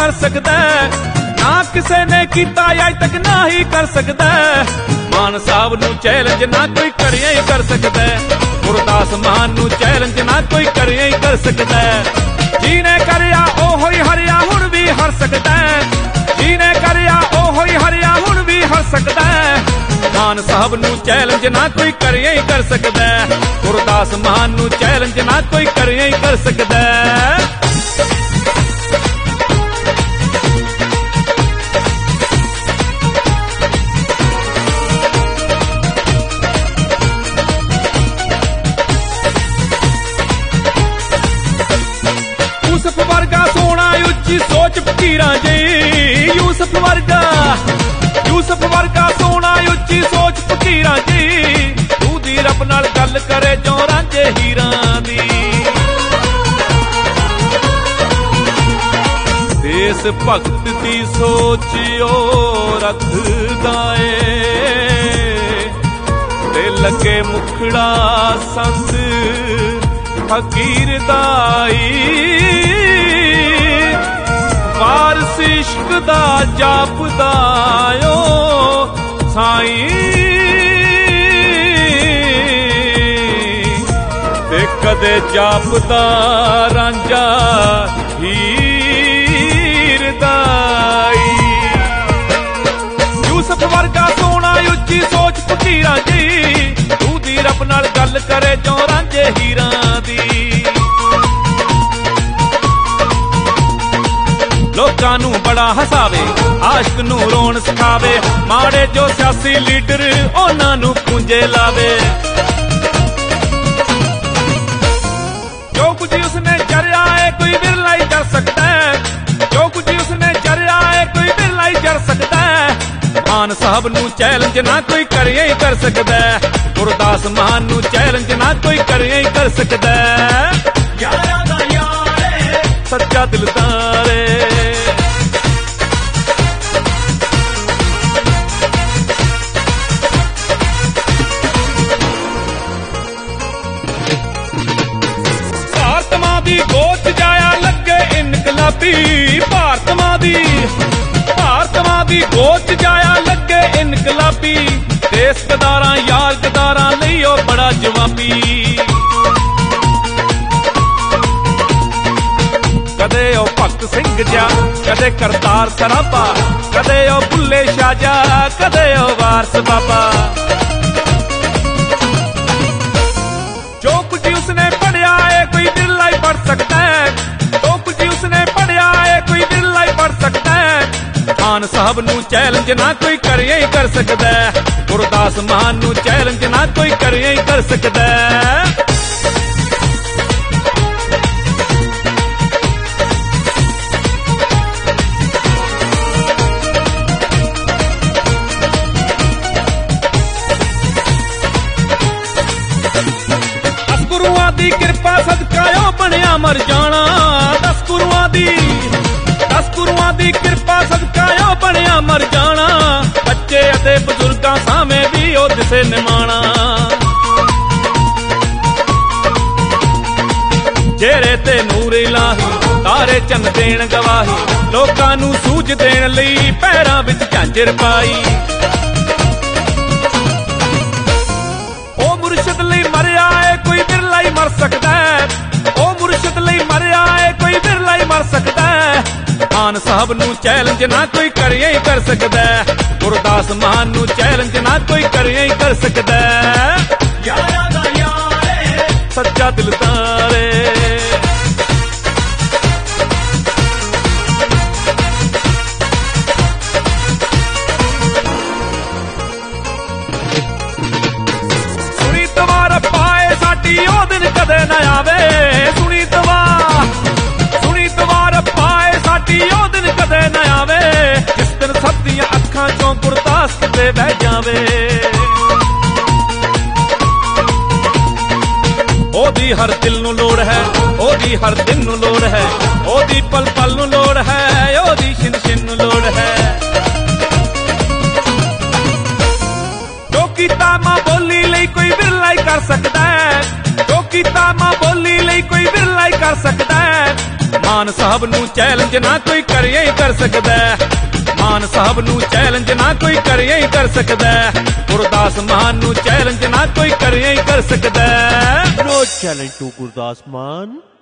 कर सकदा, ना किसे ने कीता अज तक ना ही कर सकदा। मान साहब नू चैलेंज ना कोई करिया ही कर सकदा, गुरदास मान नू चैलेंज ना कोई करिया ही कर सकदा। जिने करिया ओहो ही हरिया हुण भी हर सकदा, जिने करिया ओहो ही हरिया हुण भी हर सकदा। मान साहब नू चैलेंज ना कोई करिया ही कर सकदा, गुरदास मान नू चैलेंज ना कोई करिया ही कर सकदा। यूसुफ वर्गा सोना उच्ची सोच फकीरां जी, यूसुफ वर्गा सोना उच्ची सोच फकीरां जी। तू दी रब नाल गल करे जो रांझे हीरां दी। देश भगत दी सोच ओ रखदा ए, ते लगे मुखड़ा संत फकीर दाई। वारस इश्क दा जापदा ओ साईं, ते कदे जापदा रांझा हीर दाई। यूसुफ वर्गा सोना उच्ची सोच फकीरां जी, तू दी रब नाल गल करे जो रांझे हीरां दी। लोकां नू बड़ा हसावे, आशिक नू रोण सिखावे, माड़े जो सियासी लीडर उन्हां नू पूंजे लावे। जो कुछ उसने जरिया है कोई बिरला ही कर सकता है, जो कुछ उसने जरिया है कोई बिरला ही कर सकता है। मान साहब नू चैलेंज ना कोई करिया ही कर सकदा, गुरदास मान नू चैलेंज ना कोई करिया ही कर सकदा। यारा दा यार सच्चा दिलदार गोच जाया लगे इनकलाबी। भारत मां दी गोच जाया लगे इनकलाबी। देश गदारा यार गदारा नहीं ओ बड़ा जवाबी। कदे ओ भगत सिंह जा, कदे करतार सराबा, कदे ओ बुल्ले शाह जा, कदे ओ वारस बाबा। जो कुछ उसने पढ़िया है कोई बिरला ही पढ़ सकता है, जो कुछ उसने पढ़िया है कोई बिरला ही पढ़ सकता है। मान साहब नू चैलेंज ना कोई करिया ही कर सकदा, गुरदास मान नू चैलेंज ना कोई करिया ही कर सकदा। दी कृपा सदका ओ बनया मर जाना। 10 गुरुआं दी कृपा सदका ओ बनया मर जाना। बच्चे अते बजुर्गां सामे भी ओ दिसे निमाना। चेहरे ते नूर इलाही, तारे चंद देण गवाही। लोकां नू सूझ देण लई पैरां विच झांजर पाई। ओ मुर्शद लई मरिया है कोई बिरला ही मर सकदा है, ओ मुर्शद लई मरिया है कोई बिरला ही मर सकदा है। मान साहब नू चैलेंज ना कोई करिया ही कर सकदा, गुरदास मान नू चैलेंज ना कोई करिया ही कर सकदा। यारा दा यार सच्चा दिलदार ओ दिन कदे न आवे। सुनी तवार पाए साडी ओ दिन कदे न आवे। जिस दिन सब दियां अखां चों गुरदास किते बह जावे। ओदी हर दिल नू लोड़ है, ओदी हर दिन नू लोड़ है, ओदी पल पल नू लोड़ है, ओदी छिन छिन नू लोड़ है। जो कीता मां बोली लई कोई बिरला ही कर सकदा है, जो कीता मां बोली लई कोई बिरला ही कर सकदा है। मां ਮਾਨ ਸਾਹਿਬ ਨੂੰ ਚੈਲੰਜ ਨਾ ਕੋਈ ਕਰਿਆ ਹੀ ਕਰ ਸਕਦਾ ਮਾਨ ਸਾਹਿਬ ਨੂੰ ਚੈਲੰਜ ਨਾ ਕੋਈ ਕਰਿਆ ਹੀ ਕਰ ਸਕਦਾ ਗੁਰਦਾਸ ਮਾਨ ਨੂੰ ਚੈਲੰਜ ਨਾ ਕੋਈ ਕਰਿਆ ਹੀ ਕਰ ਸਕਦਾ No challenge to Gurdas Maan.